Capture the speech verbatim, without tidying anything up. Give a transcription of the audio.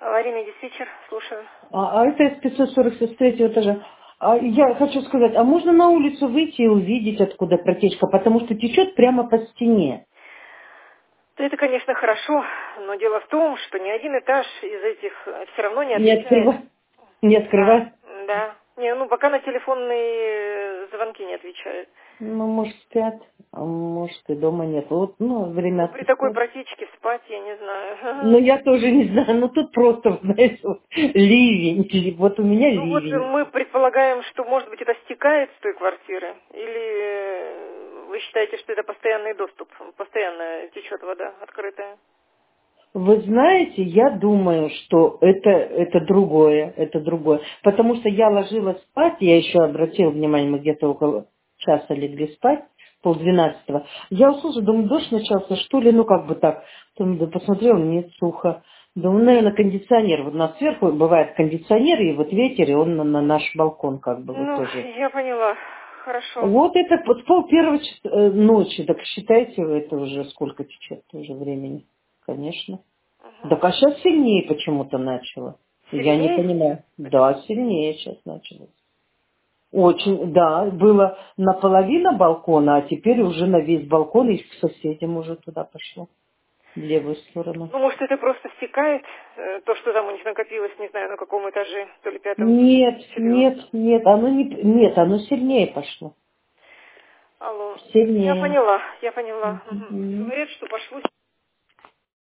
Аварийный диспетчер, слушаю. А, а это пятьсот сорок с третьего этажа. А я хочу сказать, а можно на улицу выйти и увидеть, откуда протечка? Потому что течет прямо по стене. Да это, конечно, хорошо, но дело в том, что ни один этаж из этих все равно не Не отвечает. открывай. Не Да, открывай. да. Не, ну пока на телефонные звонки не отвечают. Ну, может, спят, а может, и дома нет. Вот, ну, время Ну, от при такой прихода. протечке спать, я не Ну, знаю. я тоже не знаю, ну тут просто, знаете, вот, ливень, ли- вот у меня Ну вот ливень. мы предполагаем, что, может быть, это стекает с той квартиры, или э, вы считаете, что это постоянный доступ, постоянно течет вода открытая? Вы знаете, я думаю, что это, это другое, это другое. Потому что я ложилась спать, я еще обратила внимание, мы где-то около часа легли спать, полдвенадцатого. Я услышала, думаю, дождь начался, что ли, ну как бы так. Потом да, посмотрела, нет, сухо. Думаю, наверное, кондиционер. Вот у нас сверху бывает кондиционер, и вот ветер, и он на, на наш балкон как бы вот Ну, тоже. я поняла. Хорошо. Вот это вот пол первого чис- э, ночи, так считайте, это уже сколько течет уже времени, конечно. Угу. Так а сейчас сильнее почему-то начало. Я не Сильнее? понимаю. Почему? Да, сильнее сейчас началось. Очень, да, было наполовину балкона, а теперь уже на весь балкон и к соседям уже туда пошло, в левую сторону. Ну, может, это просто стекает, э, то, что там у них накопилось, не знаю, на каком этаже, то ли пятом, Нет, нет, четвертом. нет, оно не, нет, оно сильнее пошло. Алло. Я Сильнее. поняла, я поняла. Мгм. Мгм. Говорят, что пошло